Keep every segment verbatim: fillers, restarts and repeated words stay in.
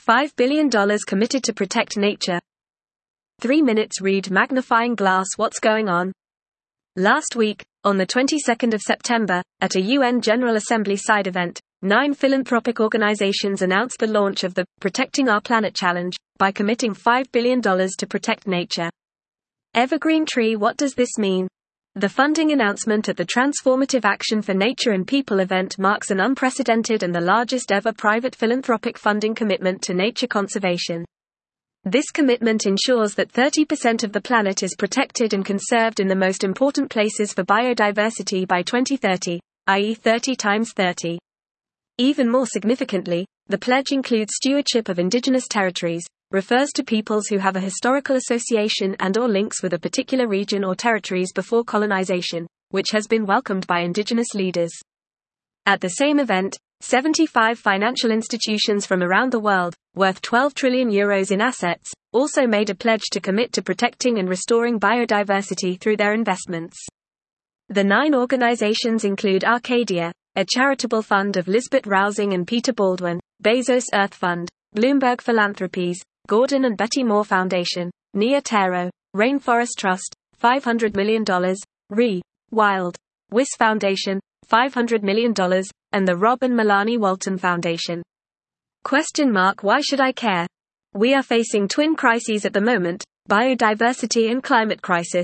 five billion dollars committed to protect nature. three minutes read magnifying glass. What's going on? Last week, on the twenty-second of September, at a U N General Assembly side event, nine philanthropic organizations announced the launch of the Protecting Our Planet Challenge by committing five billion dollars to protect nature. Evergreen Tree. What does this mean? The funding announcement at the Transformative Action for Nature and People event marks an unprecedented and the largest ever private philanthropic funding commitment to nature conservation. This commitment ensures that thirty percent of the planet is protected and conserved in the most important places for biodiversity by twenty thirty, that is thirty times thirty. Even more significantly, the pledge includes stewardship of indigenous territories, refers to peoples who have a historical association and or links with a particular region or territories before colonization, which has been welcomed by indigenous leaders. At the same event, seventy-five financial institutions from around the world, worth twelve trillion euros in assets, also made a pledge to commit to protecting and restoring biodiversity through their investments. The nine organizations include Arcadia, a charitable fund of Lisbeth Rousing and Peter Baldwin, Bezos Earth Fund, Bloomberg Philanthropies, Gordon and Betty Moore Foundation, Nia Taro, Rainforest Trust, five hundred million dollars, Re. Wild, Wyss Foundation, five hundred million dollars, and the Rob and Melanie Walton Foundation. Question mark. Why should I care? We are facing twin crises at the moment, biodiversity and climate crisis.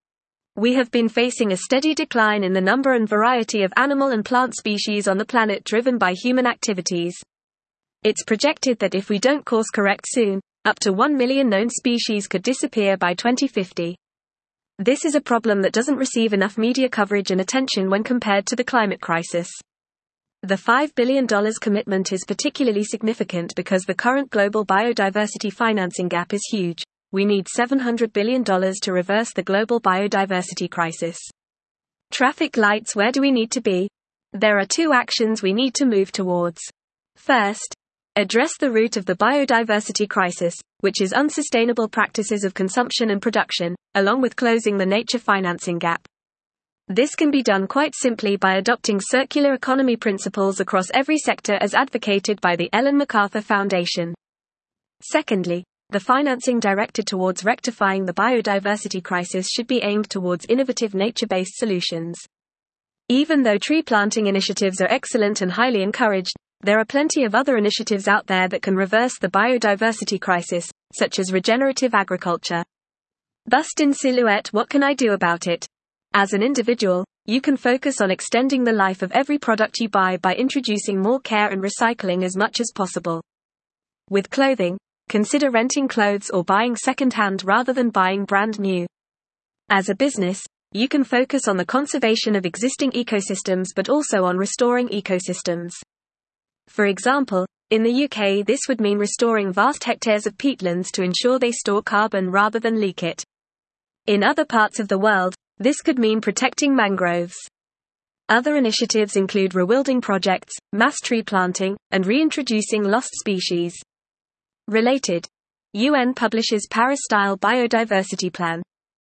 We have been facing a steady decline in the number and variety of animal and plant species on the planet driven by human activities. It's projected that if we don't course correct soon, up to one million known species could disappear by twenty fifty. This is a problem that doesn't receive enough media coverage and attention when compared to the climate crisis. The five billion dollars commitment is particularly significant because the current global biodiversity financing gap is huge. We need seven hundred billion dollars to reverse the global biodiversity crisis. Traffic lights. Where do we need to be? There are two actions we need to move towards. First, address the root of the biodiversity crisis, which is unsustainable practices of consumption and production, along with closing the nature financing gap. This can be done quite simply by adopting circular economy principles across every sector as advocated by the Ellen MacArthur Foundation. Secondly, the financing directed towards rectifying the biodiversity crisis should be aimed towards innovative nature-based solutions. Even though tree planting initiatives are excellent and highly encouraged, there are plenty of other initiatives out there that can reverse the biodiversity crisis, such as regenerative agriculture. Bust in silhouette. What can I do about it? As an individual, you can focus on extending the life of every product you buy by introducing more care and recycling as much as possible. With clothing, consider renting clothes or buying second-hand rather than buying brand new. As a business, you can focus on the conservation of existing ecosystems but also on restoring ecosystems. For example, in the U K this would mean restoring vast hectares of peatlands to ensure they store carbon rather than leak it. In other parts of the world, this could mean protecting mangroves. Other initiatives include rewilding projects, mass tree planting, and reintroducing lost species. Related, U N publishes Paris-style biodiversity plan.